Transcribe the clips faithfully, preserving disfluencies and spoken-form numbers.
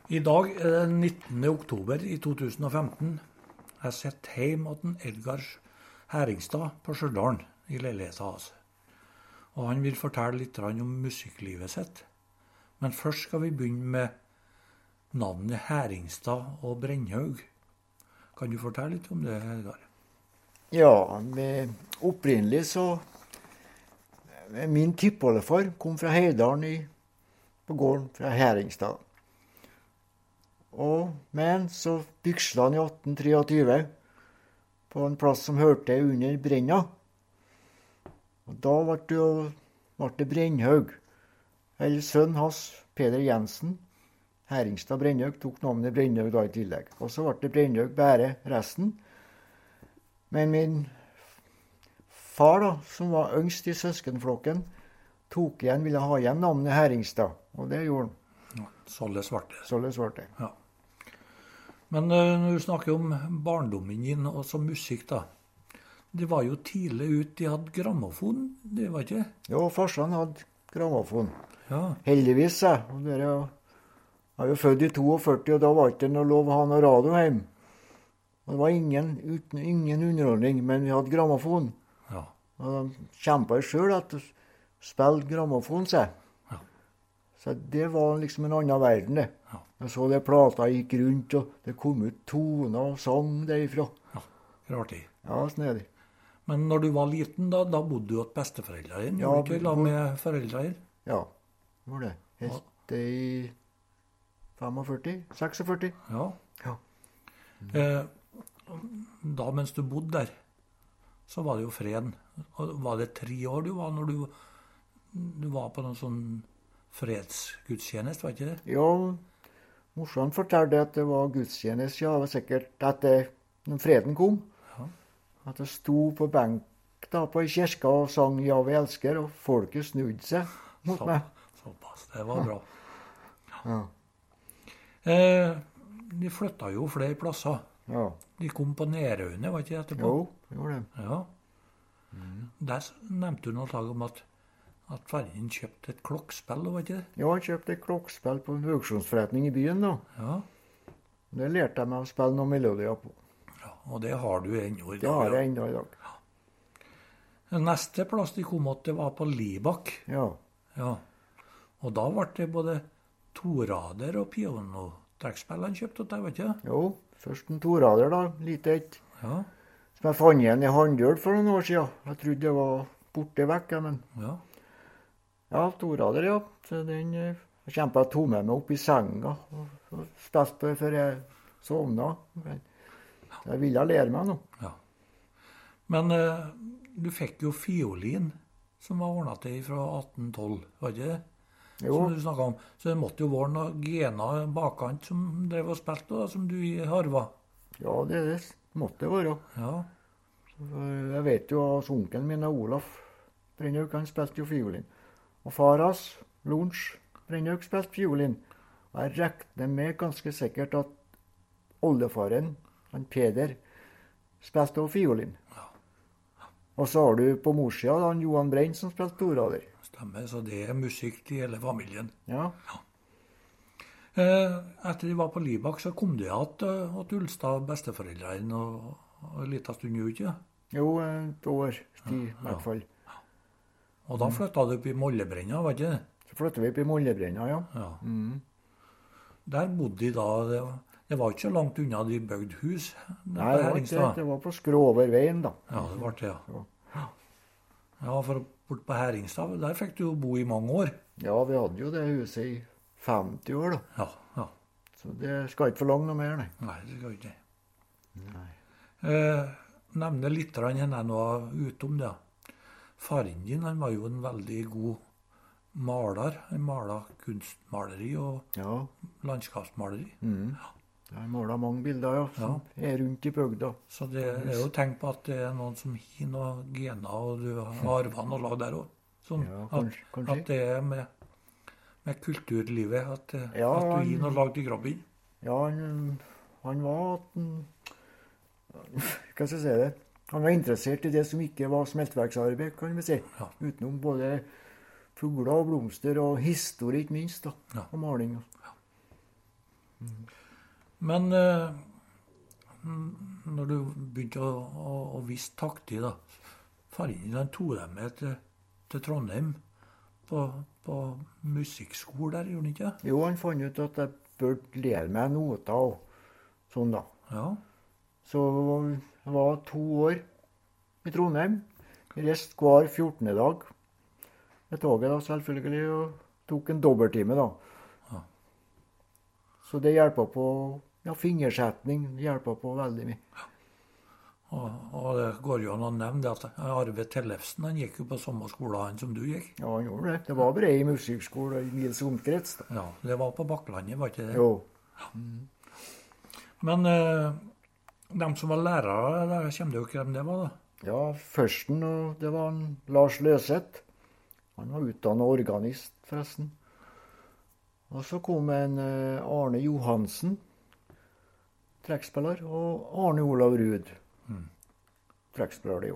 I dag er det nittende oktober i to tusen og femten. Jeg sitter hjemme hos Edgar Heringstad på Stjørdal i leiligheten hans. Og han vil fortelle litt om musikklivet sitt. Men først skal vi begynne med navnet Heringstad og Brennhaug. Kan du fortelle litt om det, Edgar? Ja, med opprinnelig så min tippoldefar kom fra Heidalen i, på gården fra Heringstad. Og, men så byksla han i atten treogtyve på en plass som hørte under Brenna. Og da ble det, ble det Brennhaug. Eller sønnen hans, Peder Jensen, Heringstad Brennhaug, tok navnet Brennhaug da i tillegg. Og så ble det Brennhaug bare resten. Men min far, da, som var yngst i søskenflokken, tok igjen, ville ha igjen navnet Heringstad. Og det gjorde han. Ja, Solle Svarte. Solle Svarte. Ja. Men uh, når du snakker om barndommen din og så musikk, da. Det var jo tidlig ut, de hadde grammofon, det var ikke? Jo, farsan hadde grammofon. Ja. Heldigvis, jeg. Og dere, jeg er jo født i førti, og da var det ikke noe lov å ha noe radio hjemme. Det var ingen, uten, ingen underholdning, men vi hadde grammofon. Ja. Og de kjempet selv at de spilte grammofon, seg. Ja. Så det var liksom en annen verden, det. Ja. Jeg så det plata gikk rundt, og det kom ut toner og sang derifra. Ja, rart i. Ja, snedig. Men når du var liten, da, da bodde du hos besteforeldrene dine? Ja, Gjorde du ikke la med foreldrene? Ja, gjorde det. Helt til i førtifem, seksogførti. Ja. Ja. Eh, da mens du bodde der, så var det jo freden. Og var det tre år du var når du, du var på noen sånn fredsgudstjeneste, var ikke det? Ja, morsan fortalte at det var gudstjeneste, ja, det var sikkert etter når freden kom. Ja. At det sto på benk da på i kirka og sang «Ja, vi elsker», og folket snudde seg mot Så, meg. såpass, det var bra. Ja. Eh, de flytta jo flere plasser. Ja. De kom på Nerøyene, var ikke det etterpå? Jo, gjorde det. Ja. Mm. Der nevnte du noe slag om at, at faren kjøpte et klokkspill, var ikke det? Ja, jeg kjøpte et klokkspill på en auksjonsforretning i byen da. Ja. Det lærte jeg meg å spille noen melodier på. Ja, og det har du ennå i dag. Det har jeg ja. ennå i dag. Neste plass de kom til, det var på Libak. Ja. Ja. Og da ble det både torader og pianotrekkspill han kjøpte til, vet ikke? Jo, først en torader da, lite et. Ja. Som jeg fant igjen i Handøl for noen år siden. Jeg trodde det var borte vekk, men... Ja. Ja, torader, ja. Så den eh, kjempet jeg to med meg opp i senga og, og spilte på det før jeg sovna. Men jeg ville lære meg nå. Ja. Men eh, du fikk jo fiolin, som var ordnet til fra atten tolv, var ikke det? Jo. Som du snakket om. Så det måtte jo være noen gener bakkant som drev og spilte, da, som du harva. Ja, det, det måtte det være. Ja. Så, jeg vet jo at onkelen min, Olaf Brennhaug, han spilte jo fiolin. Og far hans, Lons Brennhaug, spilte fiolin. Og jeg regner med ganske sikkert at oldefaren, han Peder, spilte også fiolin. Ja. Og så har du på morssida han Johan Brenn som spilte torader. Stemmer, så det er musikk til hele familien. Ja. Eh, etter de var på Libak, så kom de igjen til Ulstad besteforeldrene og, og en liten stund jo ikke. Jo, et år tid i hvert fall. Og da flyttet du opp i Mollebrenna, var ikke det? Så flyttet vi opp i Mollebrenna, ja. Ja. Mm. Der bodde de da, det var, det var ikke så langt unna de bygde hus. der Nei, på det var, ikke, Heringstad. det var på Skråverveien da. Ja, det var det, ja. Ja. Ja, for bort på Heringstad, der fikk du jo bo i mange år. Ja, vi hadde jo det huset i femti år da. Ja, ja. Så det skal ikke forlange noe mer, nei. Nei, det skal vi ikke. Nei. Eh, nevne litt henne jeg nå utom det. Faren din, han var jo en veldig god maler. Han malet kunstmaleri og Ja. landskapsmaleri. Mm. Jeg har målet mange bilder, ja, som er rundt i bygda. Så det er jo tenkt på at det er noen som har noen gener, og du har arvet noe lag der også. Sånn Ja, at, kanskje, kanskje. at det er med, med kulturlivet, at, Ja, at du han- gir noe lag til grabben. Ja, han, han var at han, hva skal jeg si det? Han var interessert i det som ikke var smeltverksarbeid, kan vi si. Ja. Utenom både fugler og blomster og historie, ikke minst, da, Ja. og maling. Men eh, når du begynte å, å, å vise taktig, da, faren din tok deg med til, til Trondheim på, på musikkskole der, gjorde han ikke? Jo, han fant ut at jeg burde lære meg noter og sånn, da. Ja. Så jeg var to år i Trondheim. Reiste hver fjortende dag med toget, da, selvfølgelig, og tok en dobbelttime, da. Ja. Så det hjelper på, ja, fingersetning, det hjelper på veldig mye. Og, og det går jo an å nevne det at Arve Tellefsen, han gikk jo på samme skole han som du gikk. Ja, han gjorde det. Det var bred musikkskole i Nils omkrets, da. Ja, det var på Bakklandet, var ikke det? Jo. Men eh, dem som var lærere, der kommer det jo ikke hvem det var, da. Ja, førsten, og det var en Lars Løseth. Han var utdannet organist, forresten. Og så kom en eh, Arne Johansen, trekkspiller, og Arne Olav Ruud, Mm. trekkspiller det jo.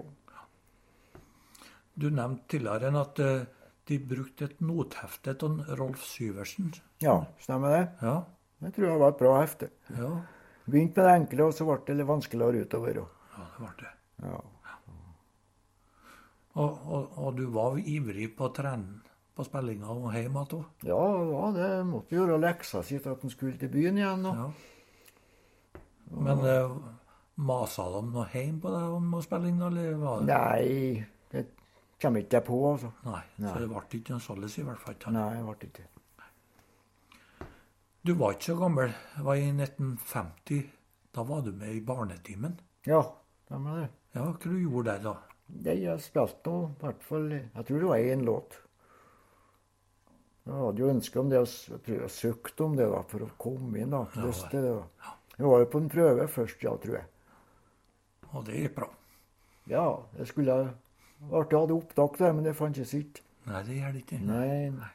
Du nevnte tidligere enn at eh, de brukte et nothefte til Rolf Syversen. Ja, stemmer det? Ja, Det tror jeg var et bra hefte. ja, Begynte med det enkle, og så ble det litt vanskeligere utover. Og, ja, det ble det. ja. Og, og, og du var ivrig på å trene på spillinga og hjemme igjen? ja, ja, det måtte gjøre leksa si til at han skulle til byen igjen. Og. Ja. Men eh, masa de noe hjem på deg om spilling, eller var det? Nei, det kommer ikke jeg på, altså. Nei, Nei. så det ble ikke noe således i hvert fall. ikke? Nei, det ble ikke. Du var ikke så gammel. Det var i nitten femti. Da var du med i Barnetimen. Ja, stemmer det. Ja, hva du gjorde der da? Det jeg spilte nå, i hvert fall, jeg tror det var én låt. Jeg hadde jo ønsket om det, og s- jeg tror jeg søkte om det da, for å komme inn da. Ja, Lyst til det da. Jeg var jo på en prøve først, ja, tror jeg. Og det gikk bra. Ja, jeg skulle ha vært jeg hadde opptak der, men det fant jeg sitt. Nei, det gjør det ikke. Nei, nei.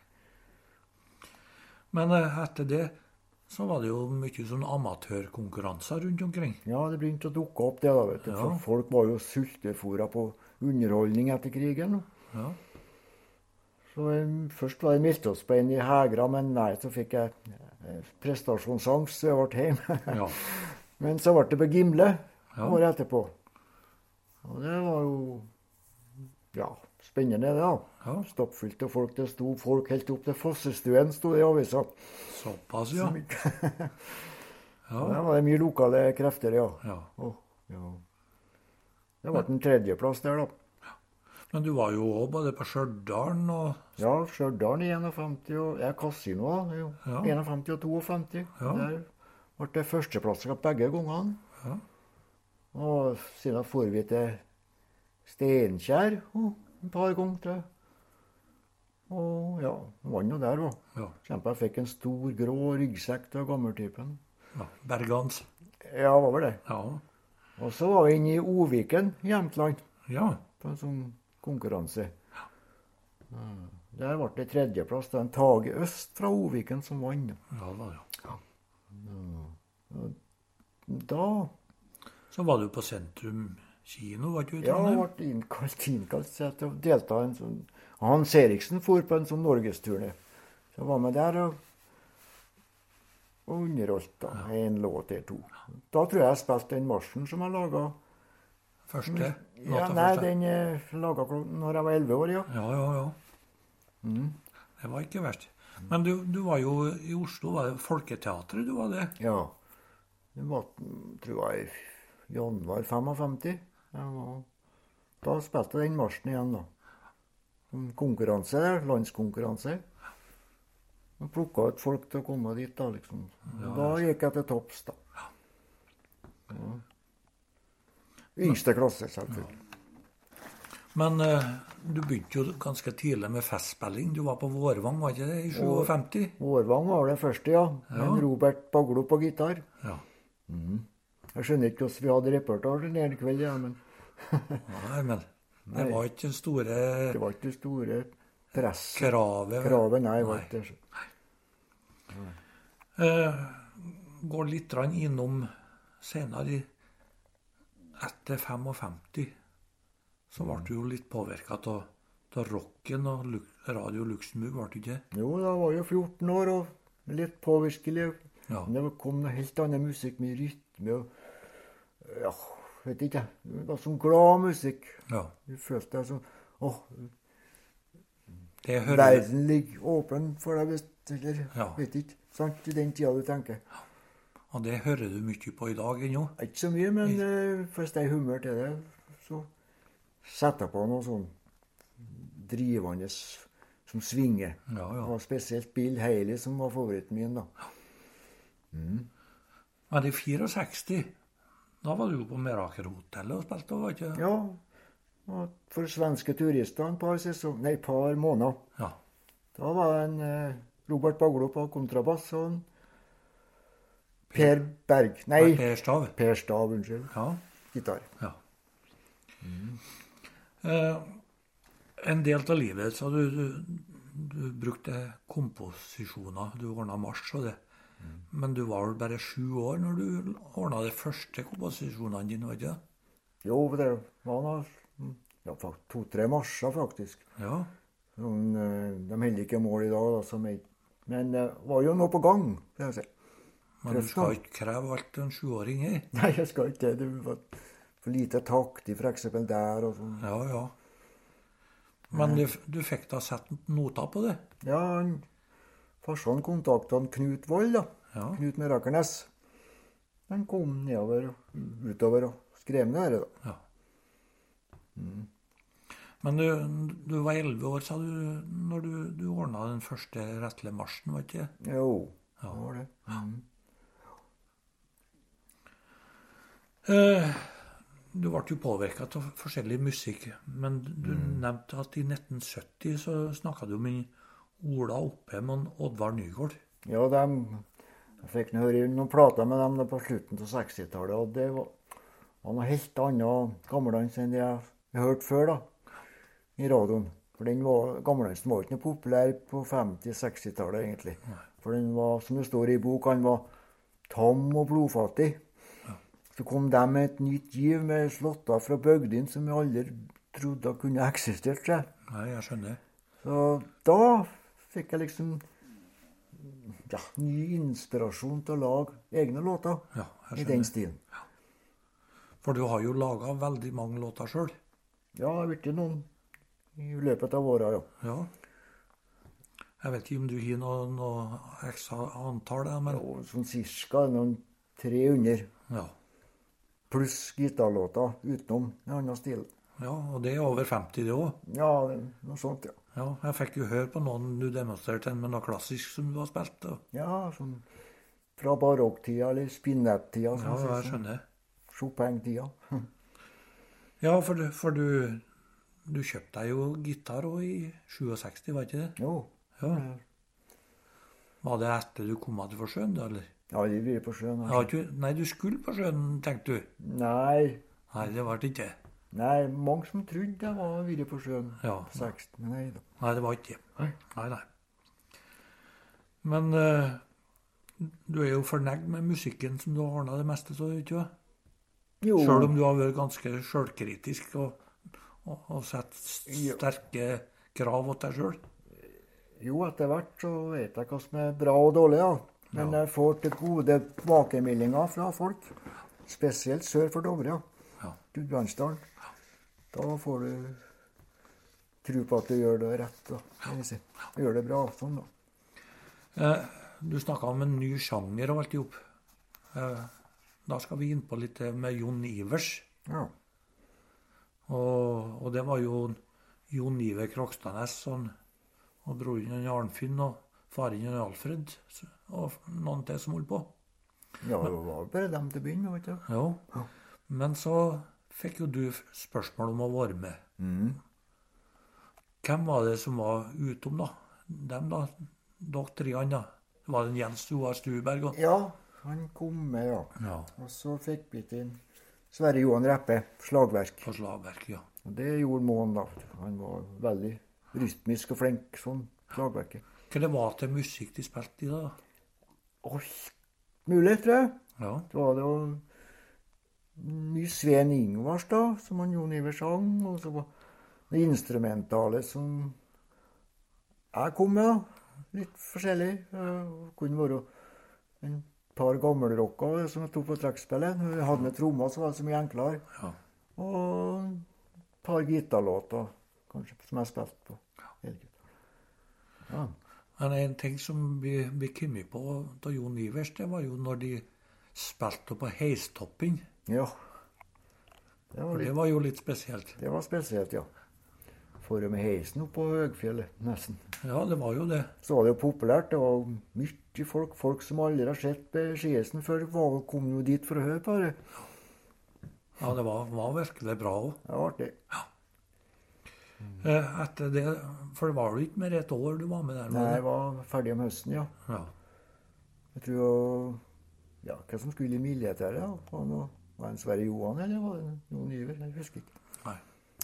Men eh, etter det så var det jo mye sånn amatørkonkurranser rundt omkring. Ja, det begynte å dukke opp det da, vet du. Ja. For folk var jo sultefora på underholdning etter krigen. Ja, Så um, først var det meldt oss på en i Hegra, men nei, så fikk jeg eh, prestasjonsangst, så jeg ble hjemme. ja, Men så ble det på Gimle Ja. året etterpå. Og det var jo, ja, spennende det da. ja. Stappfullt av folk. Det sto folk helt opp til Fossestuen, sto det i avisa. Såpass, ja. Ja, der Ja, var det mye lokale krefter, ja. ja. Åh, ja. Det ble en tredjeplass der da. Men du var jo også både på Stjørdalen og Ja, Stjørdalen i enogfemti, og jeg Casino da, jo. Ja. enogfemti og toogfemti. Ja. Der ble det førsteplasser begge gangene. Ja. Og siden får vi til Steinkjer oh, et par ganger til. Og ja, vant jo der òg. Ja. Jeg fikk en stor grå ryggsekk til gammeltypen. ja. Bergans. Ja, hva var det? Ja. Og så var vi inne i Oviken, Jämtland, Ja. på en sånn konkurranse. Ja. Der ble det tredjeplass. Det var en Tage Øst fra Oviken som vant. Ja, det var det. Da Så var du på Sentrum kino, var ikke du? i ja, Trondheim? ble innkalt, innkalt seg til å delta i en sånn Hans Eriksen for på en sånn norgesturné. Så jeg var med der og, og underholdt da, en låt eller to. Da tror jeg jeg spilte den marsjen som jeg laga. Første? Ja, Låta nei, første. den eh, laga når jeg var elleve år, ja. Ja, ja, ja. Mm. Det var ikke verst. Men du, du var jo i Oslo, var det Folketeatret du var det? Ja. Det var, tror jeg, i januar femtifem. Jeg var, da spilte jeg den marsjen igjen, da. En konkurranse der, landskonkurranse. Og plukka ut folk til å komme dit, da, liksom. Ja, Da gikk jeg til topps, da. Ja. Yngste klasse, selvfølgelig. Men eh, du begynte jo ganske tidlig med festspilling. Du var på Vårvang, var ikke det, i femtisju? Vårvang var det første, ja. Ja. Med Robert Baglo på gitar. Ja. Jeg skjønner ikke hvordan vi hadde repertoar den kveld, ja, men Nei, men det Nei. var ikke det store det var ikke det store presset. kravet. Kravet, nei, var ikke det. Eh, går litt grann innom senere, i- etter femtifem, så ble du jo litt påvirket av, av rocken og Lu- Radio Luxembourg, ble du ikke? Jo, da var jeg fjorten år og litt påvirkelig. Ja. Men det kom noe helt annen musikk med rytme og ja, vet ikke jeg. Det var sånn glad musikk. Ja. Du følte deg sånn åh, Det hører verden ligger åpen for deg, vet- eller Ja. vet ikke. Sant, i den tida du tenker. Og det hører du mye på i dag ennå. Ikke så mye, men eh, hvis jeg er i humør til det, så setter jeg på noe sånn drivende som svinger. Ja, Det ja. var spesielt Bill Haley som var favoritten min, da. Men i sekstifire, da var du jo på Merakerhotellet og spilte, var ikke det? Ja, og for svenske turister en par sesong, nei, par måneder. Ja. Da var det en eh, Robert Baglo på kontrabass og en Per Berg, nei, Per Stav. Per Stav, unnskyld, Ja. gitar. ja. Eh, en del av livet så du, du, du brukte komposisjoner, du ordna marsj og det. Men du var vel bare sju år når du ordna de første komposisjonene dine, var ikke det? Jo, det var noe, ja, to-tre marsjer faktisk. Ja. Sånn, eh, de holder ikke mål i dag, da, som jeg, men det var jo noe på gang, vil jeg si. Men du Prøv skal nå. ikke kreve alt en sjuåring er. Nei, jeg skal ikke det. Det var for lite takt i for eksempel der og sånn. Ja, ja. Men du, du fikk da sett noter på det? Ja, han- farsan kontaktet han Knut Vold, da. Ja. Knut Merakernes. Han kom nedover og utover og skrev ned det, da. ja. Men du, du var elleve år, sa du, når du, du ordna den første rettle marsjen, var ikke det? Jo, Ja. det var det. Mm. Eh, du ble jo påvirka av forskjellig musikk, men du nevnte at i nitten sytti så snakka du med Ola Oppheim og Oddvar Nygaard. Ja, dem, jeg fikk nå høre noen plater med dem da på slutten av sekstitallet, og det var, var noe helt annet gammeldans enn det jeg har hørt før, da, i radioen. For den var, gammeldansen var ikke noe populær på femti-sekstitallet, egentlig. For den var, som det står i bok, han var tam og blodfattig. Så kom de med et nytt giv med slåtter fra bygdene som vi aldri trodde kunne eksistert. Seg. Nei, jeg skjønner. Så da fikk jeg liksom ja, ny inspirasjon til å lage egne låter Ja, jeg i den skjønner. stilen. For du har jo laga veldig mange låter sjøl. Ja, det har blitt noen i løpet av åra, ja. Ja. Jeg vet ikke om du har noe, noe ekstra antall, da, men Og sånn cirka noen tre hundre. ja. Pluss gitarlåter utenom en annen stil. ja. Og det er over femti, det òg. Ja, noe sånt, ja. Ja, jeg fikk jo høre på noen du demonstrerte med noe klassisk som du har spilt. Og... Ja, sånn fra barokktida eller spinnettida. Ja, jeg skjønner. Chopin-tida. Ja, for, du- for du, du kjøpte deg jo gitar òg i sekstisju, var ikke det? Jo. Ja. Var det etter du kom til sjøen, da, eller? Jeg har aldri vært på sjøen. Ja, ikke, nei, du skulle på sjøen, tenkte du? Nei, Nei, det ble det ikke. nei, mange som trodde jeg var vært på sjøen. Ja. seksten, men nei da. Nei, det var ikke det. Nei. Nei, nei. Men eh, du er jo fornøyd med musikken som du har ordna det meste av, ikke sant? Jo, Sjøl om du har vært ganske sjølkritisk og, og, og satt Jo. sterke krav til deg sjøl. jo, etter hvert så vet jeg hva som er bra og dårlig, ja. Men Ja. jeg får til gode tilbakemeldinger fra folk. Spesielt sør for Dovre, ja. Ja. Gudbrandsdalen. Da får du tro på at du gjør det rett, da. kan jeg si. Du gjør det bra, sånn da. Eh, du snakka om en ny sjanger og alt i hop. Eh, da skal vi inn på litt det med Jon Ivers. Ja. Og, og det var jo Jon Iver Krokstanes sånn, og broren han Arnfinn og faren han Alfred så- og noen til som holdt på. Ja, det var bare dem til å begynne med, vet du. Jo. Ja. Men så fikk jo du spørsmål om å være med. Mm. Hvem var det som var utom, da? Dem, da? Dere tre andre? Det var den Jens Joar Stuberg og Ja, han kom med, ja. Ja, Og så fikk vi til Sverre Johan Reppe, slagverk. på slagverk, ja. Og det gjorde Mån, da. Han var veldig rytmisk og flink sånn slagverket. Hva det var til musikk de spilte i da? Alt mulig, tror jeg. Ja, Det var det jo mye Sven Ingvars, da, som han Jon Iver sang. Og så var det instrumentale som jeg kom med, da. Litt forskjellig. Det kunne være en par gammelrocker som jeg tok på trekkspillet. Når vi hadde med trommer, så var det så mye enklere. Ja. Og et par gitarlåter, kanskje, som jeg spilte på. Ja. Men en ting som vi, vi kom på da Jon Ivers, det var jo når de spilte på heistoppen. Ja. Det var, For litt, det var jo litt spesielt. det var spesielt, ja. For med heisen opp på Høgfjellet, nesten. Ja, det var jo det. Så var det jo populært. Det var mye folk. Folk som aldri har sett på skihesten før, var, kom jo dit for å høre på det. Ja, det var, var virkelig bra òg. Det var artig. Eh, Etter det, for det var jo ikke mer et år du var med der? Nei, jeg var ferdig om høsten, ja. Ja. Jeg tror jeg, ja, hva som skulle i militæret, da? Var det noe- var det en Sverre Johan, eller var det Jon Iver? Jeg husker ikke. Nei.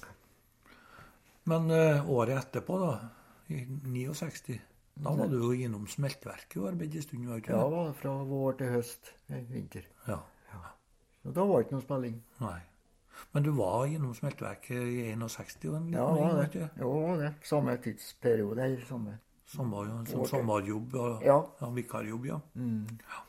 Men eh, året etterpå, da, i sekstini, da var du jo innom smeltverket og arbeidet en stund, var du ikke Ja, det? det var fra vår til høst, i vinter. Ja. Og da var det ikke noe spilling. Nei. Men du var innom smeltverket i sekstien og en liten Ja, ring, var var det. ikke det? Jo, det var det. Samme tidsperiode, eller samme. Som var jo en sånn Ok. sommerjobb og Ja. ja, vikarjobb, ja. Mm.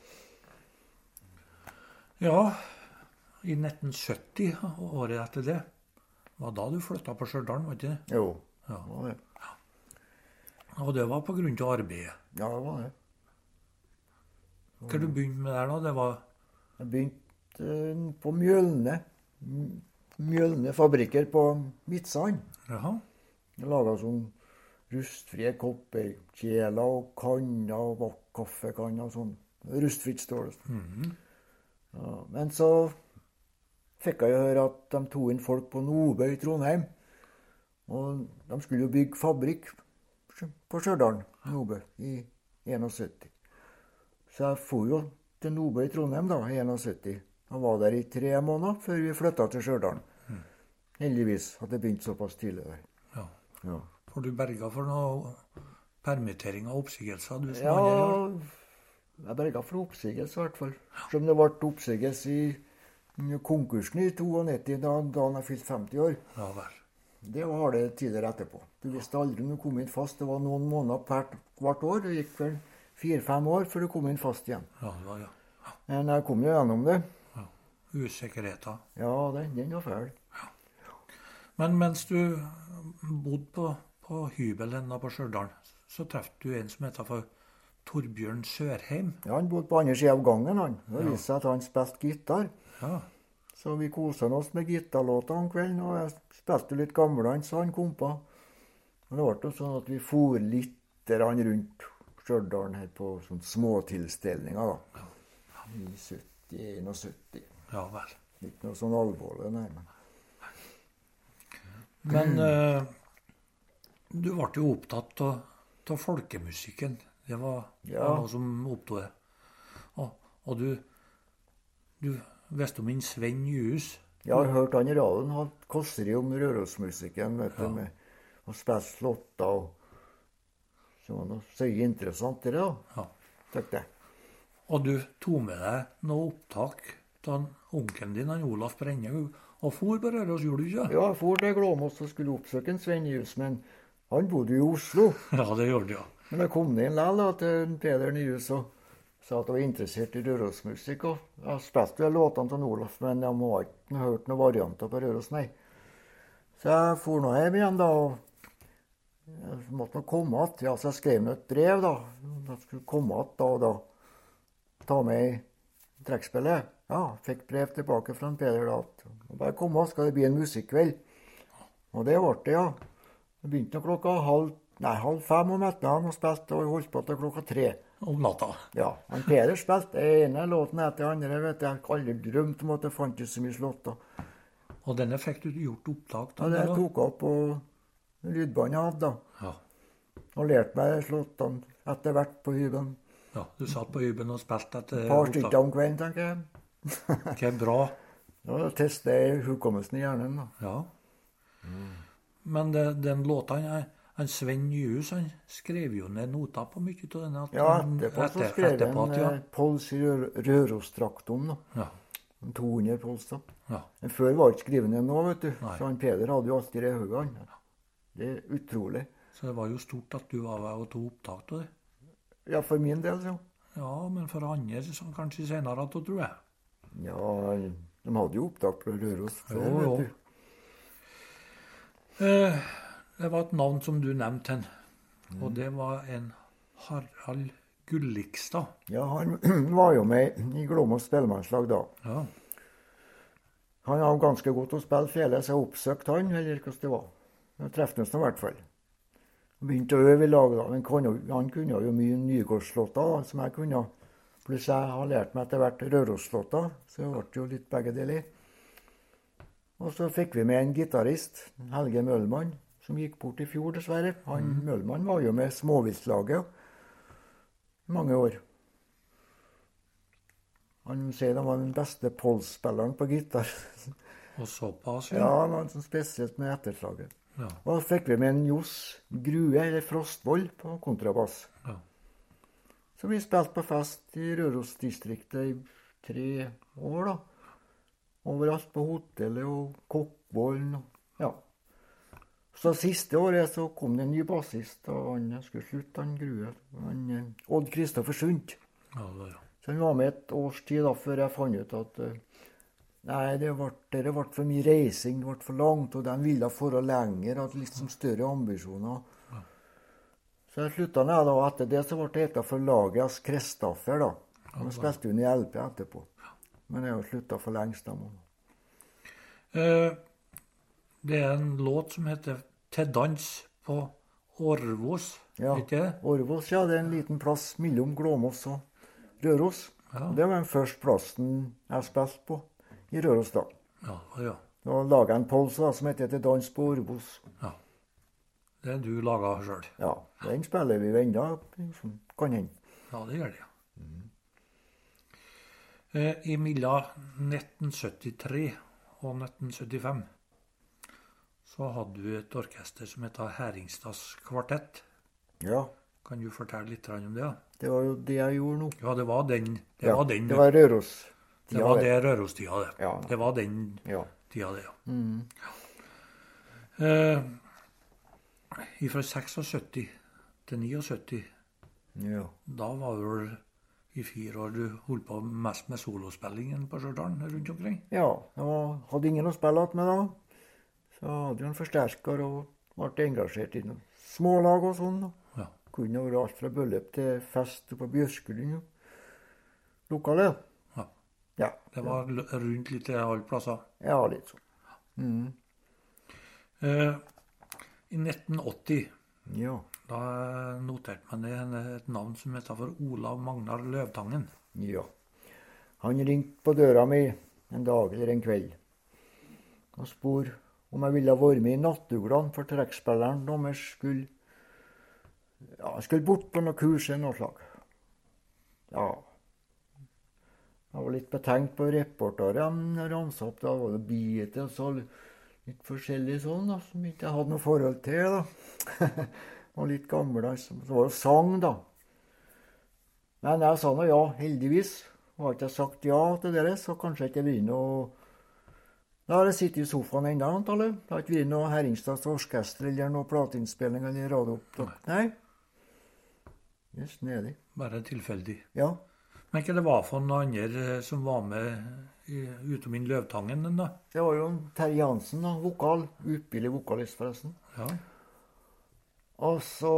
Ja, i nitten sytti, og året etter det, var da du flytta på Stjørdal, var ikke det? Jo, Ja. det var det. Og det var på grunn av arbeidet. Ja, det var det. Hva du begynte med der da? Det var Jeg begynte eh, på Mjølne. M- Mjølne fabrikker på Midtsand. Jaha. Jeg laga sånn rustfrie kopper, kjeler og kanner og vak- kaffekanner og sånn. Rustfritt stål. Mhm. Ja, men så fikk jeg jo høre at de tok inn folk på Nobø i Trondheim. Og de skulle jo bygge fabrikk på Stjørdal, Nobø, i syttién. Så jeg for jo til Nobø i Trondheim da, i syttién. Jeg var der i tre måneder før vi flytta til Stjørdal. Heldigvis hadde det begynt såpass tidlig der. Ja. Ja, For du berga for noe permittering og oppsigelser, du som ja andre gjør? jeg berga for oppsigelse i hvert fall. Selv om det ble oppsigelse i i konkursen i nittito, da, da jeg fylte femti år. Ja vel. Det var det tidligere etterpå. Du visste aldri om du kom inn fast. Det var noen måneder hvert, hvert år. Det gikk vel fire-fem år før du kom inn fast igjen. Ja, det var, ja. Men jeg kom jo gjennom det. ja. Usikkerheter. Ja, den, den var fæl. Men mens du bodde på, på hybelen da på Stjørdal, så traff du en som heter for Torbjørn Sørheim. Ja, han bodde på andre siden av gangen, han. Det Ja. viste seg at han spilte gitar. Ja. Så vi koste oss med gitarlåter om kvelden, og jeg spilte litt gammeldans, så han kompa. Men det ble jo sånn at vi for litt grann rundt Stjørdal her på sånne småtilstelninger, da. I sytti, sytti. Ja vel. Ikke noe sånn alvorlig, nei. Men. Men eh, du ble jo opptatt av, av folkemusikken. Det var, Ja. var noe som opptog det. Og, og du, du visste om min Sven Juhus. Jeg har hørt han i radioen ha kåseri om Rørosmusikken, vet du, Ja. med å spille slåtter og så var det så interessant det, da, Ja. tenkte jeg. Og du tok med deg noe opptak av onkelen din, han Olaf Brennehaug, og for på Røros, gjorde du ikke? Ja, jeg for til Glåmos og skulle oppsøke en Sven Nyhus, men han bodde jo i Oslo. Ja, det gjorde du, ja. Men jeg kom inn likevel da, til Peder Nyhus og sa at jeg var interessert i Rørosmusikk. Og jeg spilte jo låtene til Olaf, men jeg må ikke ha hørt noen varianter på Røros, nei. Så jeg for nå hjem igjen, da, og jeg måtte nå komme att. Ja, så jeg skrev nå et brev, da. Jeg skulle komme att da og da. Ta med i trekkspillet. Ja, fikk brev tilbake fra en Peder da. at Bare komme, skal det bli en musikkveld. Og det ble det, ja. Det begynte nå klokka halv, nei, halv fem om ettermiddagen og spilte, og holdt på til klokka tre. Om natta. Ja, han Peder spilte den ene låten etter den andre. vet Jeg Jeg har aldri drømt om at det fantes så mye slåtter. Og denne fikk du gjort opptak Ja, av? det da? tok jeg opp på lydbåndet jeg hadde, da. Ja. Og lærte meg slåttene etter hvert på hybelen. ja. Du satt på hybelen og spilte etter Et par stykker om kvelden, tenker jeg. Hva bra. Da tester jeg hukommelsen i hjernen, da. Ja. Men det, den låta, han, han Sven Juhus, han skrev jo ned noter på mye av denne. at Ja, han- etterpå så etter- skrev etterpå han at, ja. eh, Pols i Rør Rørostraktum, da. Ja. to hundre pols, da. Ja. Men før var det ikke skrevet ned nå, vet du. Nei. Så han Peder hadde jo alltid det i hodet, han. Det er utrolig. Så det var jo stort at du var der og tok opptak av det. Ja, for min del, så. Ja, men for andre som kanskje senere, da, tror jeg. Ja, de hadde jo opptak fra Røros. Jo, jo. Eh, det var et navn som du nevnte, hen, mm. og det var en Harald Gullikstad. Ja, han var jo med i Glåmos spillemannslag da. Ja. Han var ganske godt å spille fele, så jeg oppsøkte han, eller hvordan det var. Jeg trefte oss nå i hvert fall. Begynte å øve i lag da, men han kunne jo mye Nygårdslåter da, som jeg kunne. Pluss jeg har lært meg etter hvert Røros-låter, så det ble jo litt begge deler. Og så fikk vi med en gitarist, Helge Mølmann, som gikk bort i fjor dessverre. Han mm. Mølmann var jo med Småviltlaget mange år. Han sier han var den beste polspilleren på gitar. Og såpass, ja. Ja, han var sånn spesielt med etterslaget. Ja. Og så fikk vi med en Johs Grue, eller Frostvold, på kontrabass. Ja. Så vi spilte på fest i Røros-distriktet i tre år, da. Overalt på hotellet og Kokkvollen. Ja. Så siste året så kom det en ny bassist, og han skulle slutte, han Grue. Han, Odd Kristoffer Sundt. Ja, det, ja. Så han var med et års tid da, før jeg fant ut at uh, nei, det ble, det ble for mye reising, det ble for langt, og de ville få lenger, hadde liksom større ambisjoner. Ja. Så jeg sluttet ned da, og etter det så ble det etter for laget Kristoffer da. Og ja, spilte hun i L P etterpå. Ja. Men jeg har sluttet for lengst da. Uh, det er en låt som heter Til dans på Orvos, ja, ikke det? Orvos, ja, det er en liten plass mellom Glåmos og Røros. Ja. Det var den første plassen jeg spilte på i Røros da. Ja, ja. Da laget jeg en pols da, som heter Til dans på Orvos. Ja, det er du laget selv. Ja, den spiller vi enda, som kan hende. Ja, det gjør det, ja. Mm. Eh, I mellom nitten syttitre og nitten syttifem så hadde du et orkester som heter Hæringstads kvartett. Ja. Kan du fortelle litt om det? Det var jo det jeg gjorde nå. Ja, det var den. Det ja, var den. Det var Røros. Det var det Røros-tida, det. Ja. Det var den ja. tida, det, ja. Mm. Eh, fra syttiseks til syttini, ja. Da var det vel i fire år du holdt på mest med solospillingen på Stjørdal rundt omkring? Ja, jeg hadde ingen å spille med da. Så hadde jeg en forsterker og ble engasjert i noen smålag og sånn. Ja. Kunne være alt fra bølløp til fest på Bjørskelund. Lokale. Ja. Ja. Det var rundt litt til alle plasser? Ja, litt sånn. Mm. Eh, I nitten åtti, ja. Da noterte man det et navn som heter for Olav Magnar Løvtangen. Ja. Han ringte på døra mi en dag eller en kveld og spurte om jeg ville være med i Nattuglene, for trekkspilleren deres skulle, ja, skulle bort på noe kurs eller noe slag. Ja. Jeg var litt betenkt på repertoaret når han satt. Da var det biete og så litt forskjellig sånn, da, som ikke jeg hadde noe forhold til, da. Og litt gammel, altså. Så var det sang, da. Men jeg sa nå ja, heldigvis. Og har ikke sagt ja til dere, så kanskje ikke begynner å... Da har jeg sittet i sofaen enda, antallet. Det har ikke vært noe Hæringstads orkester eller noe plateinnspilling eller radioopptak. Nei. Just nedi. Bare tilfeldig. Ja. Men ikke det var for noen andre som var med i, utom min Løvtangen, den da? Det var jo Terje Hansen, da, vokal. Utbillig vokalist, forresten. Ja. Og så...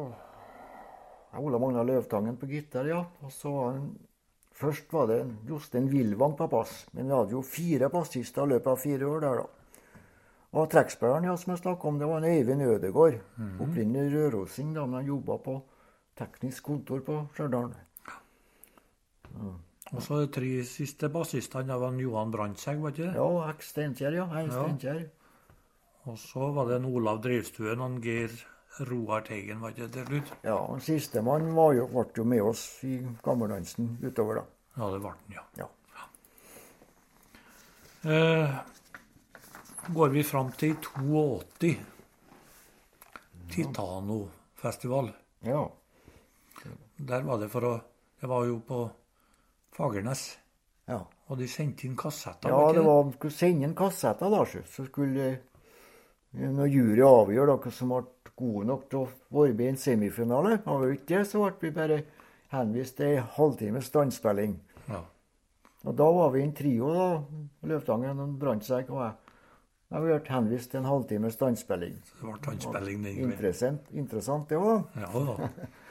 Ola Magnar Løvtangen på gitar, ja. Og så var han... Først var det Jostein Wilvang på bass, men vi hadde jo fire bassister i løpet av fire år der da. Og trekkspilleren, ja, som jeg snakket om, det var en Eivind Ødegård, mm-hmm. opprinnelig rørosing da, men han jobbet på teknisk kontor på Stjørdal. Ja. Og så de tre siste bassistene, det var en Johan Brandsegg, var ikke det? Ja, Ek Steinkjer, ja, Hei Steinkjer. Ja. Og så var det en Olav Drivstuen, og en Geir Roar Teigen, var ikke det til slutt? Ja, og siste mann var jo, var jo med oss i gammeldansen utover da. Ja, det var den, ja. Ja. ja. Eh, går vi fram til åttito, Titano-festival. Ja. Der var det for å, det var jo på Fagernes. Ja. Og de sendte inn kassetter. Ja, det var, de skulle sende inn kassetter da, så skulle når jury avgjør dere som ble gode nok til å være med i en semifinale. Og ikke det, så ble vi bare henvist til en halvtimes standspilling. Ja. Og da var vi en trio, da. Løvtangen og Brandtzæg og jeg. Da har vi vært henvist til en halvtimes standspilling. Det var tannspilling den kvelden. Interessant, interessant det òg. Ja da.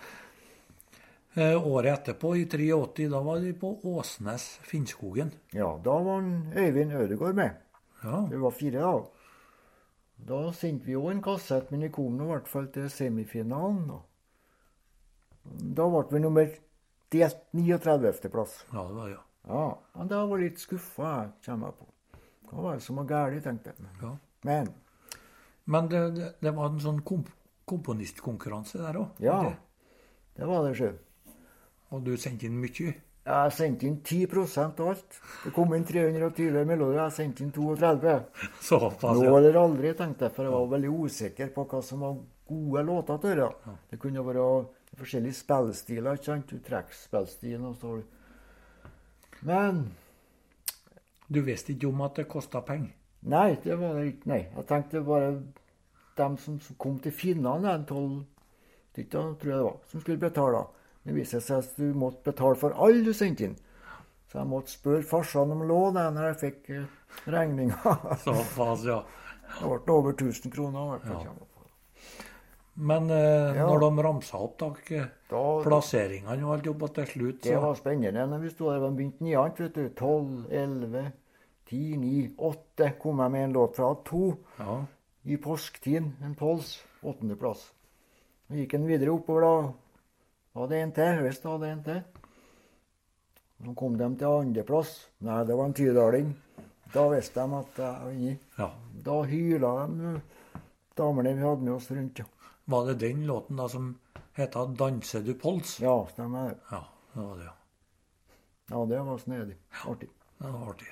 Eh, året etterpå, i åttitre, da var de på Åsnes, Finnskogen. Ja, da var han Øyvind Ødegård med. Ja, Vi var fire da. Da sendte vi jo en kassett, men vi kom nå i hvert fall til semifinalen. Da, da ble vi nummer delt niogtredivte plass. ja det var det, ja. Ja, men da var jeg litt skuffa, jeg kommer jeg på. Hva var det som var gærent, tenkte jeg. ja. Men, Men det, det, det var en sånn komp komponistkonkurranse der òg? ja, det var det sjøl. Og du sendte inn mye? Jeg sendte inn ti prosent av alt. Det kom inn tre hundre og tjue melodier, jeg sendte inn trettito. Såpass, Nå ja. eller aldri, tenkte jeg, for jeg var veldig usikker på hva som var gode låter til det. Ja. Det kunne være forskjellige spillestiler, ikke sant? Du trekker spillstilen, og så har du... Men, Du visste ikke om at det kostet penger? nei, det var det ikke, nei. Jeg tenkte bare dem som kom til finalen, en tolv stykker, tror jeg det var, som skulle betale. Det viste seg at du måtte betale for alle du sendte inn. Så jeg måtte spørre farsan om lån når jeg fikk uh, regninga. Såpass, ja. Det ble over tusen kroner. I hvert fall. Men eh, Ja. når de ramsa opp da, ikke- Da, plasseringene og alt oppe til slutt, det så var spennende når vi stod der og begynte niant, vet du. tolv, elleve, ti, ni, åtte kom jeg med en låt fra to ja, i påsketiden. En Pols, åttendeplass. Så gikk en videre oppover da. Var det en til? Visst var det en til. Så kom de til andreplass. Nei, det var en tydaling. Da visste de at jeg var inni. ja. Da hyla de, damene vi hadde med oss rundt. Ja, Var det den låten da som heter 'Danser du Pols'? ja stemmer det. Ja, det var det, ja. Ja, det var snedig. Artig. Det var artig.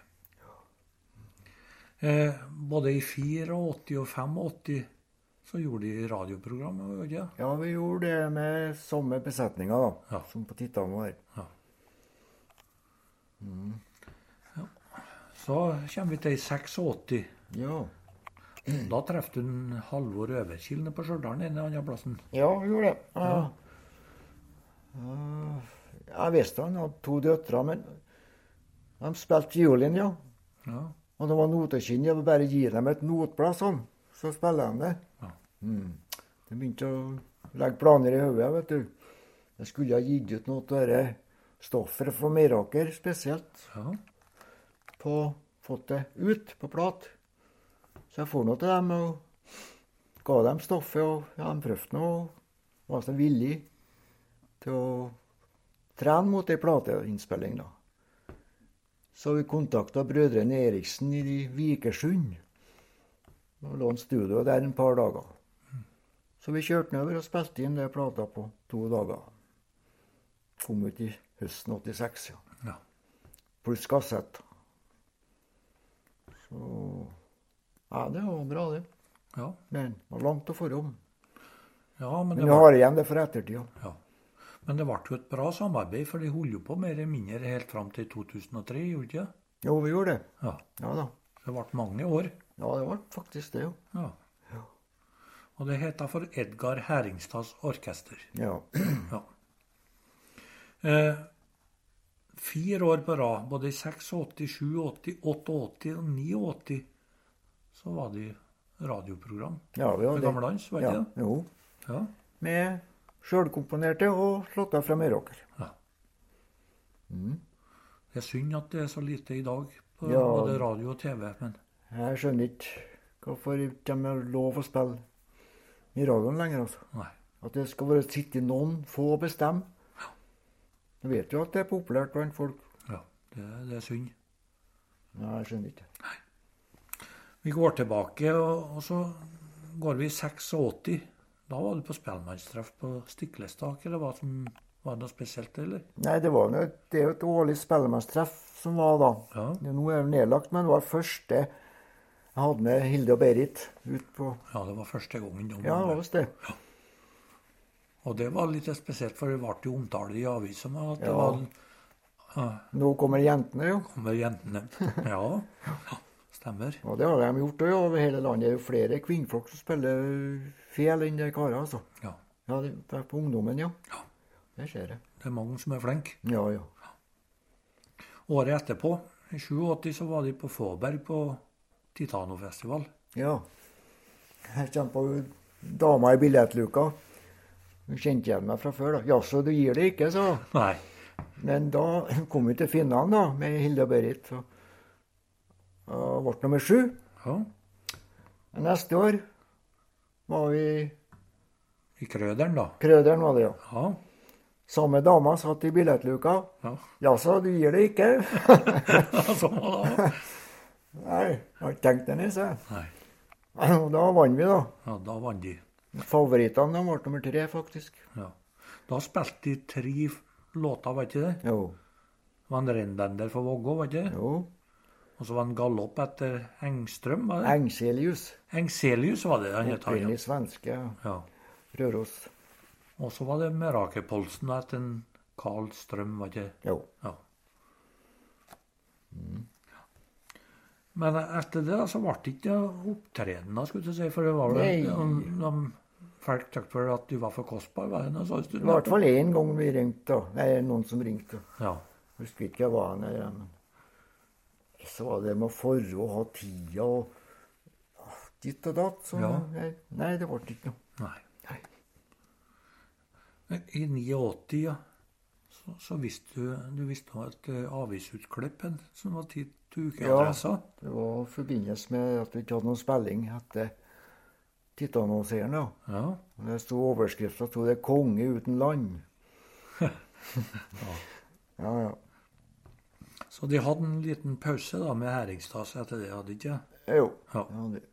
Eh, både i åttifire og åttifem så gjorde de radioprogram, var det ikke det? Ja, vi gjorde det med samme besetninger da, Ja. som på Tittano her. Ja. Ja. Så kommer vi til i åttiseks. Ja. Da trefte hun Halvor Øverkild nede på Stjørdal, en eller annen plassen. Ja, vi gjorde det. Ja. Ja, jeg visste han hadde to døtre, men de spilte violin, ja. Ja, Og det var notekinn. Jeg vil bare gi dem et notblad sånn, så spiller de det. Ja. Mm. De begynte å legge planer i hodet, vet du. Jeg skulle ha gitt ut noe av dette stoffet fra Meråker spesielt. ja, På, fått det ut på plat. Så jeg får noe til dem og ga dem stoffet, og ja, de prøvde noe og var så villig til å trene mot ei plateinnspilling, da. Så vi kontakta brødrene Eriksen i Vikersund. Og lå en studio der en par dager. Så vi kjørte nedover og spilte inn det plata på to dager. Kom ut i høsten åttiseks, ja. ja. Pluss kassett. Så ja, det var bra, det. Ja, Men det var langt å få om. ja, men Men det vi var, har igjen det for ettertida. ja. Men det ble jo et bra samarbeid, for de holdt jo på mer eller mindre helt fram til to tusen og tre, gjorde de ikke det? Jo, vi gjorde det. Ja, Ja da. det ble mange år. Ja, det var faktisk det, jo. Ja. Ja. Og det heter for Edgar Heringstads Orkester. Ja. Ja. Eh, fire år på rad, både i åttiseks, sjuogåtti, åttiåtte og åttini, så var det radioprogram. Ja, vi På hadde gammeldans, var ikke ja, det? Jo. Ja. Med sjølkomponerte og slått av fra Meråker. ja. Mm. Det er synd at det er så lite i dag på Ja. både radio og T V, men Jeg skjønner ikke hvorfor de har lov å spille i radioen lenger, altså. nei. At det skal være sitte noen få og bestemme. Du vet jo at det er populært blant folk. Ja, det, det er synd. Nei, jeg skjønner ikke. Vi går tilbake, og, og så går vi i åttiseks. Da var du på spellemannstreff på Stiklestad, eller hva som var det noe spesielt, eller? Nei, det var jo det er jo et årlig spellemannstreff som var da. Ja, Det- Nå er det nedlagt, men det var første jeg hadde med Hilde og Berit ut på. ja det var første gangen. de Ja, var det var med. visst det. Og det var litt spesielt, for det ble jo omtale i avisen at det Ja. var ja, Nå kommer jentene, jo. kommer jentene. Ja, stemmer. Og det har de gjort òg, over hele landet. Det er jo flere kvinnfolk som spiller fel enn det karer, altså. Ja. Ja, det er på ungdommen, ja. det ser jeg. Det er mange som er flinke. Ja, ja. Året etterpå, i åttisju, så var de på Fåberg på Titanofestival. Ja. Jeg kommer på dama i billettluka. Hun kjente igjen meg fra før, da. Jaså, du gir det ikke, så. Nei. Men da kom vi til finalen, da, med Hilde og Berit. Og, og ble nummer sju. Ja. Neste år var vi I Krøderen, da. Krøderen, var det, ja. Ja. Samme dama satt i billettluka. Ja. Jaså, du gir det ikke? Sånn var det også. Nei, jeg har ikke tenkt det ned, så. Nei. Og da vant vi, da. Ja, da vant de. Favorittene de ble nummer tre, faktisk. Ja. Da spilte de tre låter, var ikke det? Jo. Det var en Rennbender for Vågå, var ikke det? Jo. Og så var en galopp etter Engstrøm, var det? Engselius. Engselius var det han het. Opprinnelig svenske. Ja. Røros. Og så var det Merakelpolsen etter en Karl Strøm, var ikke det? Jo. Ja. Mm. Men etter det da, så ble det ikke opptredende, skulle jeg si, for det var Nei. det, de, de folk tøkte for at du var for kostbar, var det noe sånt? I hvert fall én gang vi ringte, da. Nei, noen som ringte. Ja. Jeg husker ikke hva han er, men så var det med forrå og ha tida og ja, ditt og datt. Så Ja. nei, nei, det ble ikke noe. Nei. Nei. I åttini, ja, så, så visste du, du visste om et uh, avisutklipp som var tid til ukeadressa. Det var i forbindelse med at vi ikke hadde noen spilling etter Titanonseieren, da. Ja. Og det sto overskriften, sto det 'Konge uten land'. Ja. Ja, ja. Så de hadde en liten pause da med Hæringstads etter det, hadde de ikke? Jo. Ja. Ja, det.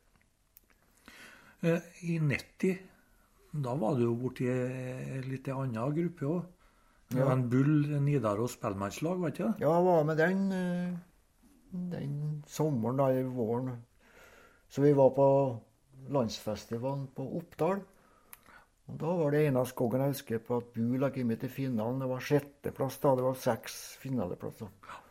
Eh, I nitti, da var du jo borti en litt annen gruppe også. Det var Ja. en Bull Nidaros spellemannslag, var ikke det? Ja, jeg var med den, eh, den sommeren, da, i våren. Så vi var på landsfestivalen på Oppdal. Og da var det eneste gangen jeg husker på at Bull har kommet til finalen. Det var sjetteplass da, det var seks finaleplasser.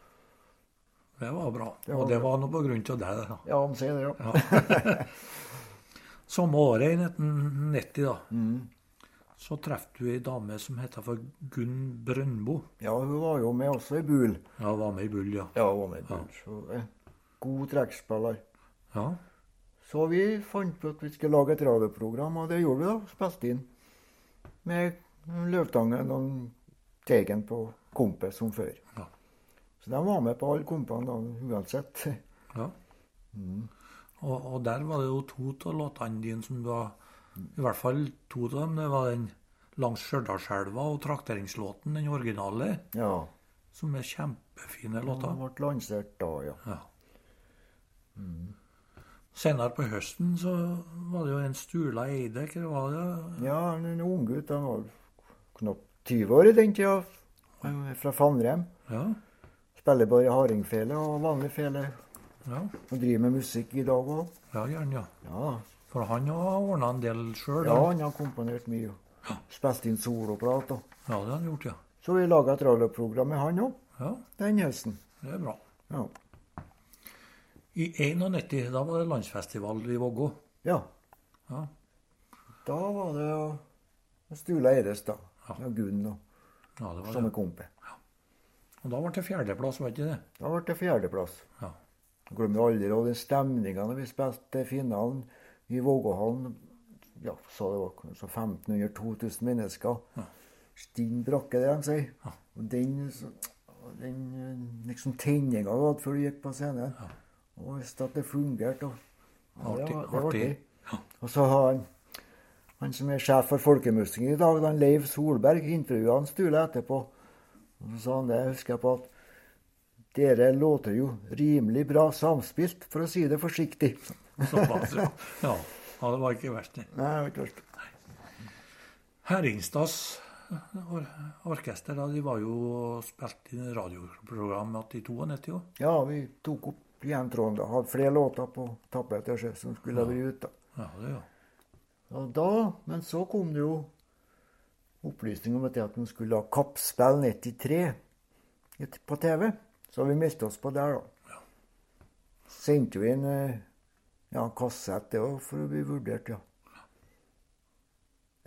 Det var bra. Det var og det bra. var noe på grunn til det. Da. Ja, de sier det, ja. Ja. Samme året, i nitten nitti, da, Mm. så trefte du ei dame som heter for Gunn Brøndbo. Ja, hun var jo med også i Bull. Ja, var med i Bull, ja. Ja, hun var med i Bull. Så eh, god trekkspiller. Ja. Så vi fant på at vi skulle lage et radioprogram, og det gjorde vi da. Spilte inn med Løvtangen og Teigen på kompet som før. Ja. Så de var med på alle kompene da, uansett. Ja. Mm. Og, og der var det jo to av låtene dine som var, i hvert fall to av dem, det var den Langs Stjørdalselva og Trakteringslåten, den originale, Ja. som er kjempefine Den låter. ble lansert da, ja. Ja. Mm. Senere på høsten så var det jo en Sturla Eide, hva var det? Ja, en unggutt, han var knapt tyve år i den tida. Han er fra Fannrem. Ja, Spiller bare hardingfele og vanlig fele. ja, Og driver med musikk i dag òg. ja gjerne, ja. Ja. For han har ordnet en del selv. ja, da. han har komponert mye. Spilt inn soloplater. Ja, det har han gjort, ja. Så vi laga et radioprogram med han òg Ja, den høsten. det er bra. Ja. I nittien, da var det landsfestival i Vågå. ja. Ja, Da var det jo Sturla Eides, da. Ja. Og Gunn og ja det var som det. er kompe. Og da ble det fjerdeplass, var ikke det? Da ble det fjerdeplass. Ja. Jeg glemmer aldri og den stemninga når vi spilte finalen i Vågåhallen. Ja, så det var kanskje femten hundre til to tusen mennesker. Ja. Stinn brakke, det de sier. Ja. Og den, så- den eh, liksom tenninga du hadde før du gikk på scenen. Ja. Og visste at det fungerte. Og, ja, det Artig, var, det var artig. artig. Ja. Og så har han, han som er sjef for folkemusikken i dag, han Leiv Solberg, intervjua han Sturla etterpå. Og så sa han det, jeg husker på at dere låter jo rimelig bra samspilt, for å si det forsiktig. Såpass, ja. Ja. Ja, det var ikke verst, det. Nei, det var ikke verst. Herringstads or orkester, da, de var jo og spilte i radioprogram i nittito jo. Ja, vi tok opp igjen tråden da. Hadde flere låter på tappetet sjø som skulle ha vært ute. Ja, det ja. Og da, men så kom det jo opplysning om at de skulle ha Kappspill nittitre på T V. Så vi meldte oss på der, da. Ja. Sendte jo inn eh, ja, kassett det også for å bli vurdert, ja.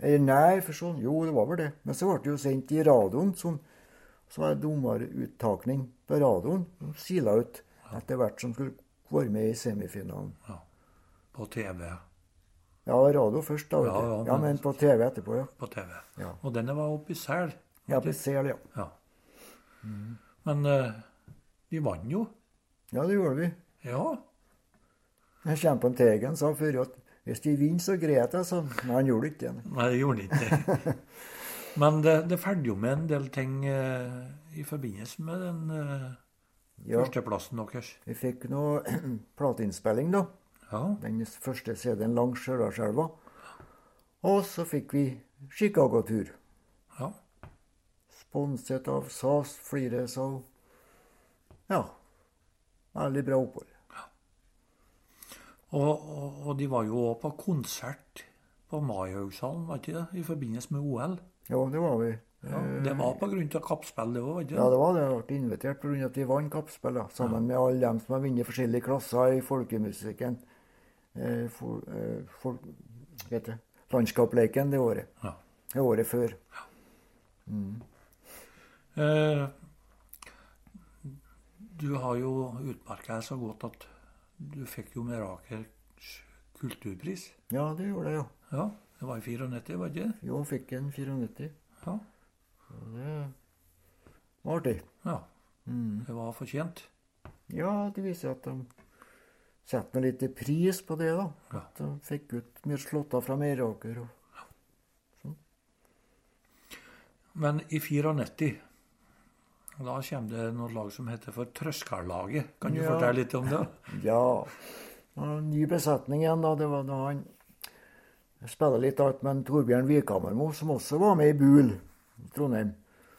Eh, nei, for sånn. Jo, det var vel det. Men så ble det jo sendt i radioen. Sånn, så var det dommeruttakning på radioen. De sila ut etter hvert som skulle være med i semifinalen. Ja. På T V. Ja, radio først, da. vet Ja, du. ja, ja, men- men på T V etterpå, ja. På T V. Ja. Og denne var oppe i Sel. Ja, på Sel, ja. Ja. Men eh, de vant jo. Ja, det gjorde vi. Ja. Jeg kommer på en Tegen sa før at hvis de vinner, så greier jeg, sånn. Men han gjorde ikke det. Nei, det gjorde han ikke. Men det, det ferdig jo med en del ting eh, i forbindelse med den eh, Ja, førsteplassen deres. vi fikk noe plateinnspilling, da. Ja. Den første C D-en langs Stjørdalselva. Og så fikk vi Chicago-tur. Ja. Sponset av S A S, Flires og Ja. Veldig bra opphold. Og, og, og de var jo også på konsert på Maihaugshallen, var ikke det? I forbindelse med O L. Jo, det var vi. Ja, det var på grunn av kappspill, det òg, var ikke Ja, det? det var det. Jeg ble invitert pga. at vi vant kappspill, da, sammen med alle dem som har vunnet forskjellige klasser i folkemusikken. Eh, for, eh, for, vet du, landskapsleken det året. Ja. Det året før. Eh, du har jo utmerket deg så godt at du fikk jo Merakers kulturpris. Ja, det gjorde jeg, ja. Ja, det var i nittito, var det ikke det? Jo, fikk en nittito. Ja. Og det var artig. ja. Det var fortjent. Ja, det viser at de setter noe litt pris på det, da. Ja. At de fikk ut mye slåtter fra Meiraker. Og... Men i nittito, da kommer det noe lag som heter for Trøskarlaget. Kan du Ja. fortelle litt om det? Ja. Og en ny besetning igjen, da. Det var da han spiller litt alt med en Torbjørn Vikhammermo, som også var med i Bul i Trondheim.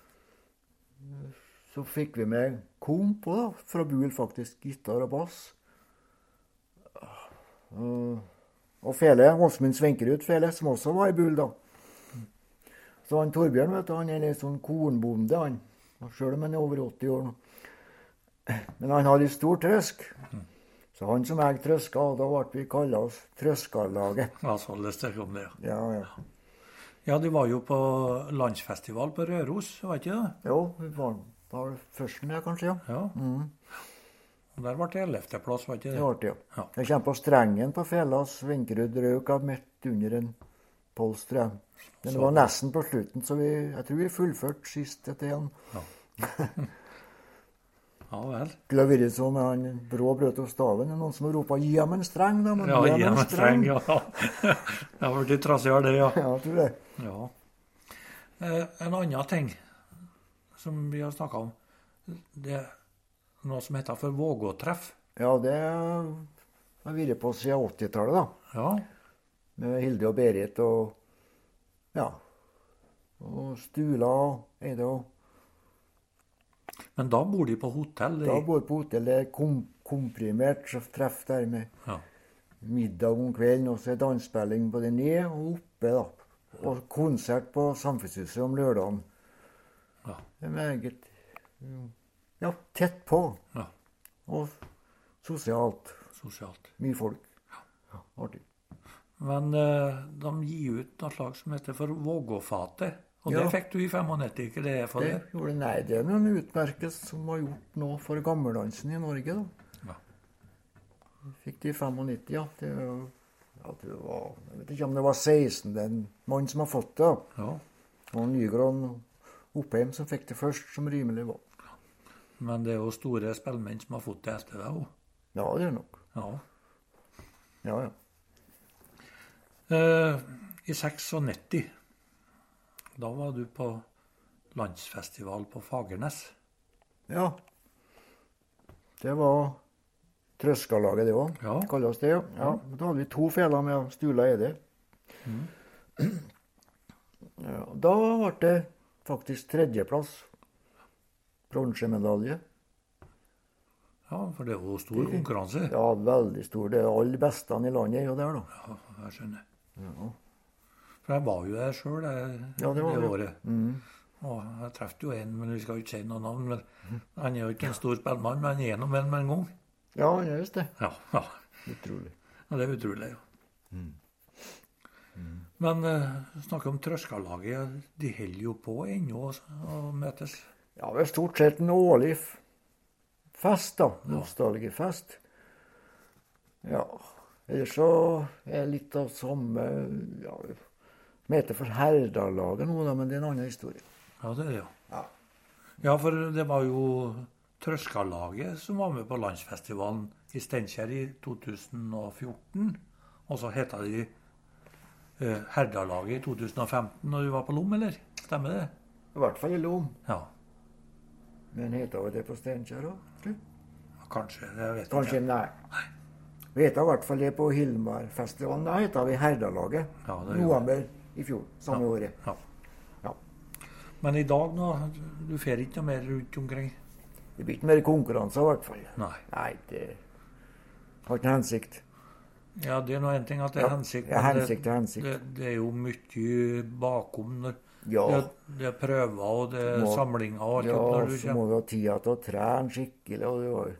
Så fikk vi med komp også, da, fra Bul, faktisk. Gitar og bass. Og, og Fele, Åsmund Svenkerud Fele, som også var i Bul, da. Så han Torbjørn, vet du, han er litt sånn kornbonde, han. Selv om han er over åtti år nå. Men han har litt stor trøsk. Så han som eier trøska, da ble vi kalt oss Trøskarlaget. Ja, så det steg om det. Ja, ja. Ja, de var jo på landsfestival på Røros, var ikke det? Jo, vi var da var det først med, kanskje, ja. Ja. Og der ble det ellevteplass, var ikke Det det? ble det, ja. Ja. Jeg kommer på strengen på Felas. Venkerud røk av midt under en pols, tror jeg. Men det var nesten på slutten, så vi, jeg tror vi fullførte sist etter igjen. Ja vel. Det skulle ha vært så med han Brå brøt av staven. Det er noen som har ropt 'gi ham en streng', da. Men Ja, gi ham gi en meg streng, ja. Det har vært litt trassigere, det, ja. Ja, jeg tror det. Ja. Eh, en annen ting som vi har snakket om, det er noe som heter for Vågåtreff. Ja, det har vært på siden åttitallet, da. Ja, Med Hilde og Berit og ja. Og Stula og Eide og men da bor de på hotell. Da i- bor på hotell. Det er kom, komprimert treff der med Ja. middag om kvelden, og så er dansspilling både ned og oppe, da. Og konsert på Samfunnshuset om lørdagen. Ja. Det er meget ja, tett på. Ja, Og sosialt. sosialt. Mye folk. Ja, artig. Men eh, de gir ut noe slag som heter for Vågåfatet. Og Ja. det fikk du i nittito, ikke det? For Det det? gjorde Nei, det er noen utmerkelser som har gjort noe for gammeldansen i Norge, da. Ja. Fikk det i nittito, ja. Det, var- ja, det var, jeg vet ikke om det var seksten, den mann som har fått det. da. Ja. Og Nygård og Oppheim som fikk det først, som rimelig var. Men det er jo store spillmenn som har fått det etter deg òg. Ja, det er nok. Ja. Ja, ja. Eh, I nittito, da var du på landsfestival på Fagernes. Ja. Det var Trøskarlaget, det òg. Ja. Kalles det, ja. ja. Da hadde vi to feler med Stula Eide. Ja, da ble det faktisk tredjeplass. Bronsemedalje. Ja, for det er jo stor konkurranse. Ja, veldig stor. Det er alle beste i landet er jo der, da. Ja, jeg skjønner. Ja. For jeg var jo der sjøl det, Ja, det var det det. året. Mm. Og jeg traff jo en, men vi skal jo ikke si noe navn. Men han er jo ikke en stor spellemann, men han er gjennom en med en gang. Ja, han er visst det. Ja, ja. Utrolig. Og det er utrolig, ja. Mm. Men uh, snakke om Trøskalaget, de holder jo på ennå å møtes. Ja, det er stort sett en årlig fest, da. Nostalgifest. Ja. Ellers så er det litt av samme ja, som heter for Herdalaget nå, da, men det er en annen historie. Ja, det er det, ja. Ja. Ja, for det var jo Trøskalaget som var med på landsfestivalen i Steinkjer i to tusen og fjorten. Og så heter de eh, Herdalaget i to tusen og femten når du var på Lom, eller? Stemmer det? I hvert fall i Lom. Ja. Men heter jo det på Steinkjer òg? Kanskje, det vet jeg Kanskje, ikke. nei. Vi heter i hvert fall det på Hilmarfestivalen. Da heter vi Herdalaget. Ja, det November i fjor, samme ja. året. Ja. Ja. Men i dag nå, du fer ikke noe mer rundt omkring? Det blir ikke mer konkurranser i hvert fall. Nei. Nei, det har ikke hensikt. Ja, det er nå en ting at det er Ja, hensikt, ja, men hensikt er hensikt. Det, det er jo mye bakom. Når, Ja. det, det er prøver, og det er Må- samlinger og alt. Ja, opp når du så kommer. må vi ha tida til å trene skikkelig. Og, det var,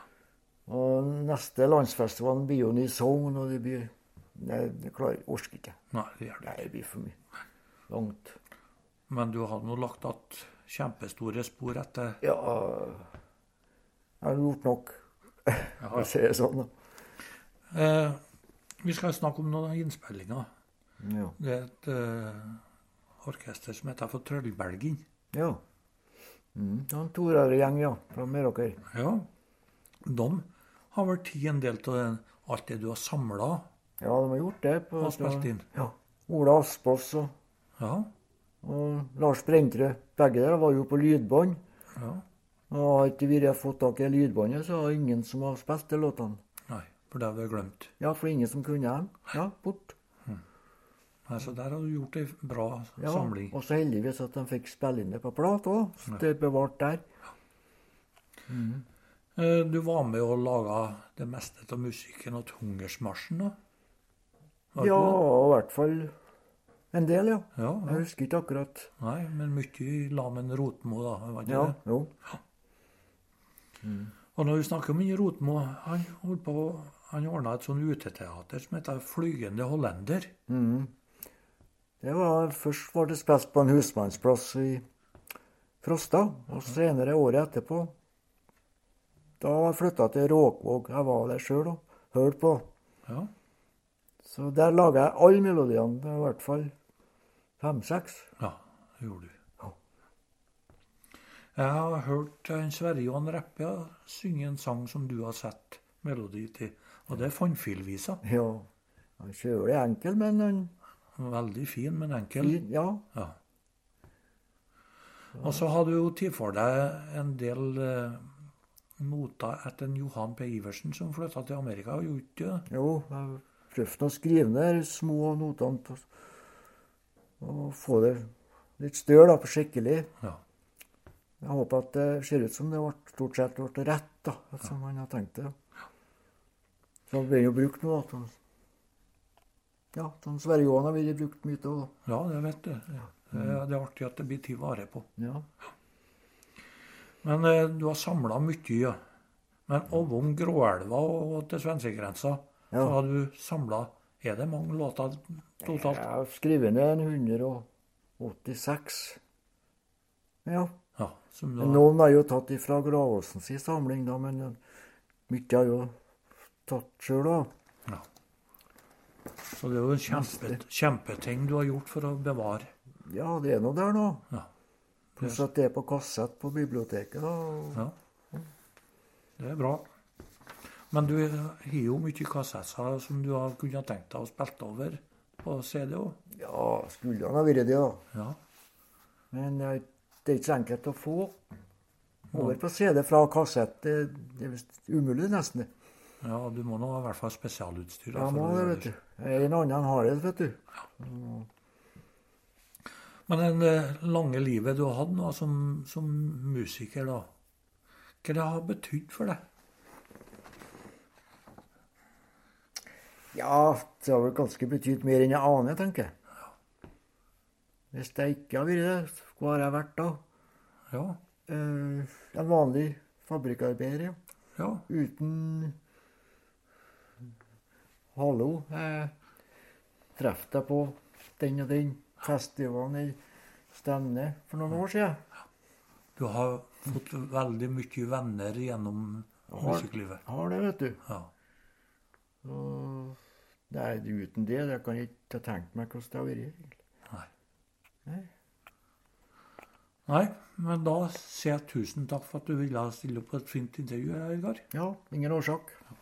og neste landsfestivalen blir jo ny Sogn, og det blir Nei, det klarer jeg orker ikke. Nei, det gjør det. Nei, det blir for mye. Langt. Men du har nå lagt att kjempestore spor etter Ja, jeg har gjort nok, for å si det sånn. da. eh, Vi skal snakke om noen innspillinger. Ja. Det er et eh, orkester som heter for Trøllbelgen. ja. Mm. Det er en Torare-gjeng, ja, fra Meråker. Ja. De har vel tatt en del av den, alt det du har samla Ja, de har gjort det. På, og spilt inn. Ja. Ola Aspås og, Ja. og Lars Brentrød. Begge der var jo på lydbånd. Ja. Og har ikke vi fått tak i lydbåndet, så er det ingen som har spilt de låtene. Nei, for det har vi glemt. Ja, for ingen som kunne dem. Ja, bort. Nei, så der har du gjort ei bra Ja, samling. og så heldigvis at de fikk spille inn det på plate òg. Så det er bevart der. Eh, Du var med og laga det meste av musikken til Hungersmarsjen, da? Var Ja, ikke det? i hvert fall en del, ja. Ja, Jeg ja. husker ikke akkurat. Nei, men mye i lag med en Rotmo, da. Var ikke Ja, det? jo. Og når vi snakker om en Rotmo, han holdt på, han ordna et sånn uteteater som heter Flygende hollender. Mhm. Det var, Først var det spilt på en husmannsplass i Frosta, og senere året etterpå da var jeg flytta til Råkvåg. Jeg var der sjøl og hørte på. Ja. Så der laga jeg alle melodiene. Det var i hvert fall fem-seks. Ja, det gjorde du. Ja. Jeg har hørt en Sverre Johan Reppe synge en sang som du har sett melodi til, og det er Fannfilvisa. Ja. Han kjører det enkel, men han Veldig fin, men enkel. fin, ja. Ja. Og så har du jo tatt for deg en del eh, noter etter en Johan P. Iversen som flytta til Amerika, og gjorde ikke det? Jo, jeg prøvde å skrive ned små notene på, og få det litt større da, på skikkelig. Ja. Jeg håper at det ser ut som det ble, stort sett ble rett, da, som han har tenkt det. Så det blir jo brukt nå, at han, ja, sånn Sverre Johan har vært brukt mye til, da. Ja, det vet du. Ja. Det det er artig at det blir tatt vare på. Ja. Men eh, du har samla mye, ja. Men Ovung, Gråelva og til svenskegrensa, Ja. så har du samla. Er det mange låter totalt? Jeg har skrevet ned en hundre og åttiseks. Ja. Ja, som du Men har, noen er jo tatt ifra Gravåsens samling, da, men mye er jo tatt sjøl, da. ja. Så det er jo en kjempe, kjempeting du har gjort for å bevare. Ja, det er noe der nå. Ja. Pluss at det er på kassett på biblioteket, da. og- Ja. Det er bra. Men du har jo mye kassetter som du har kunnet tenkt deg å spille over på C D òg. Ja, skulle han ha vært det, da. Ja. Men eh, det er ikke så enkelt å få over på C D fra kassett. Det, det er visst umulig, nesten. ja, du må nå ha i hvert fall spesialutstyr. da, Ja, for må å det, gjøre vet du. En annen har det, vet du. Men det eh, lange livet du har hatt nå som, som musiker, da, hva det har betydd for deg? Ja, det har vel ganske betydd mer enn jeg aner, tenker jeg. Hvis jeg ikke har vært det, hvor har jeg vært da? Ja, Eh, en vanlig fabrikkarbeider, ja. ja, Uten Hallo. Jeg traff deg på den og den festivalen i Stevne for noen år siden. Du har fått veldig mye venner gjennom musikklivet. Har det, vet du. Ja. Og nei, uten det, jeg kan ikke ha tenkt meg hvordan det har vært. Egentlig. Nei. Nei. Nei, men da sier jeg tusen takk for at du ville stille opp på et fint intervju, Edgar. Ja, ingen årsak.